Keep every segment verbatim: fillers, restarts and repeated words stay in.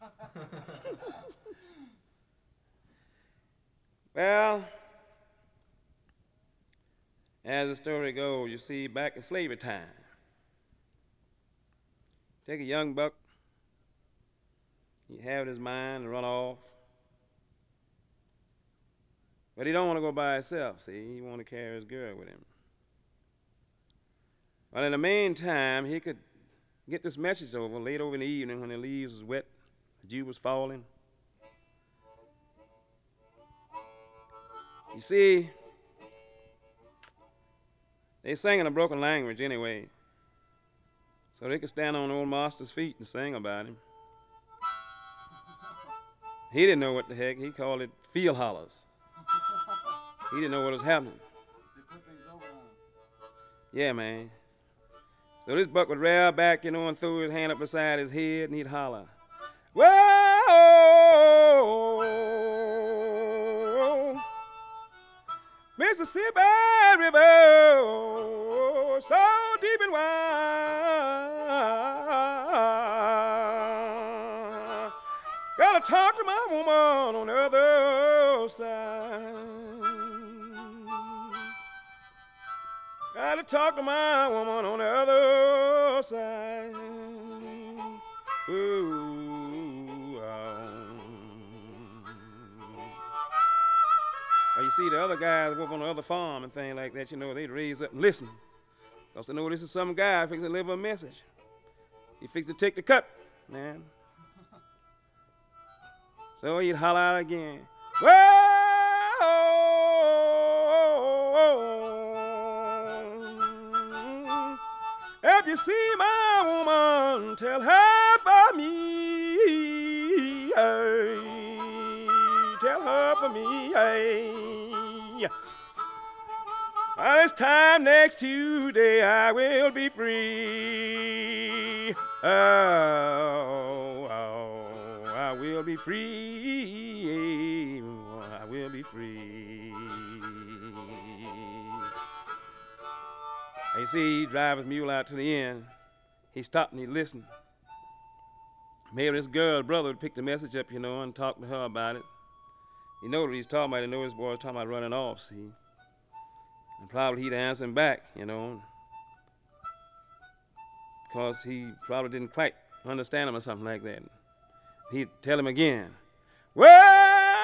Well, as the story goes, you see, back in slavery time, take a young buck, he have it in his mind to run off, but he don't want to go by himself, see, he want to carry his girl with him. Well, in the meantime, he could get this message over late over in the evening when the leaves was wet, the dew was falling. You see, they sang in a broken language anyway, so they could stand on old master's feet and sing about him. He didn't know what the heck, he called it field hollers. He didn't know what was happening. They put things over on him. Yeah, man. So this buck would rear back, you know, and throw his hand up beside his head, and he'd holler, "Whoa, Mississippi River, so deep and wide. Gotta talk to my woman on the other side. Gotta talk to my woman on the other side. Ooh, um. Well, you see, the other guys work on the other farm and things like that, you know, they'd raise up and listen. Because they know this is some guy fixing to deliver a message. He fixed to take the cut, man. So he'd holler out again. Whoa! If you see my woman, tell her for me. Hey, tell her for me. Hey. By this time next Tuesday, I will be free. Oh, oh, I will be free. I will be free. You see, he drive his mule out to the end. He stopped and he listened. Maybe this girl's brother would pick the message up, you know, and talk to her about it. He know what he's talking about. He know his boy was talking about running off, see. And probably he'd answer him back, you know, because he probably didn't quite understand him or something like that. He'd tell him again, well,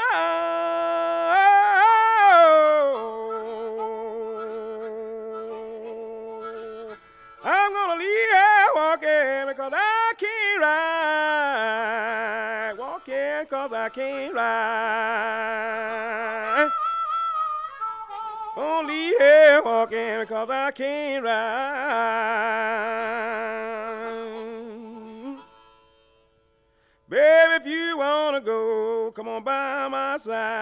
I'm gonna leave here walking because I can't ride. Walking because I can't ride. Gonna leave here walking because I can't ride. Baby, if you wanna go, come on by my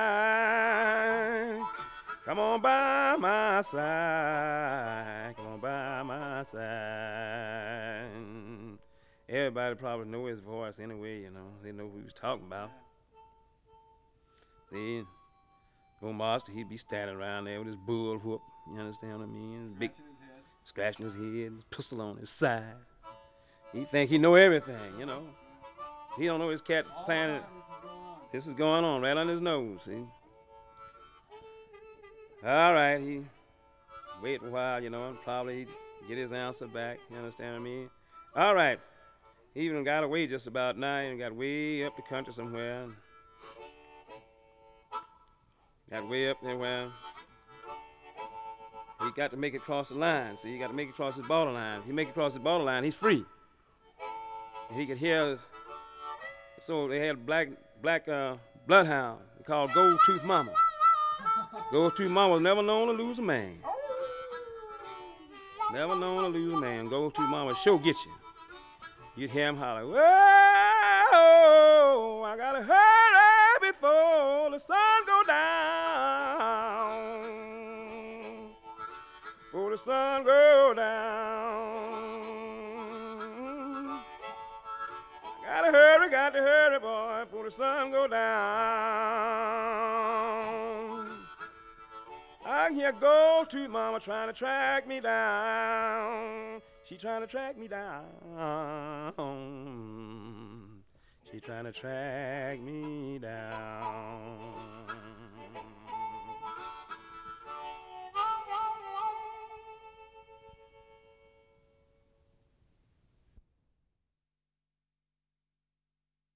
side. Come on by my side. Come on by my side. Everybody probably know his voice anyway, you know. They know who he was talking about. See, old master, he'd be standing around there with his bull whoop. You understand what I mean? His big, Scratching his head. scratching his head, his pistol on his side. He think he know everything, you know. He don't know his cat's All the planning. time this is going on. This is going on right on his nose, see. All right, he wait a while, you know, and probably he'd get his answer back. You understand what I mean? All right. He even got away just about now and got way up the country somewhere. Got way up there where he got to make it across the line. See, he got to make it across his borderline. If he make it across his borderline, he's free. And he could hear his, so they had a black black uh, bloodhound called Gold Tooth Mama. Gold Tooth Mama was never known to lose a man. Never known to lose a man. Gold Tooth Mama sure get you. You'd hear him holler, whoa, I gotta hurry before the sun go down. Before the sun go down. Gotta hurry, got to hurry, boy, before the sun go down. I can hear Gold Tooth Mama trying to track me down. She trying to track me down. She He trying to track me down.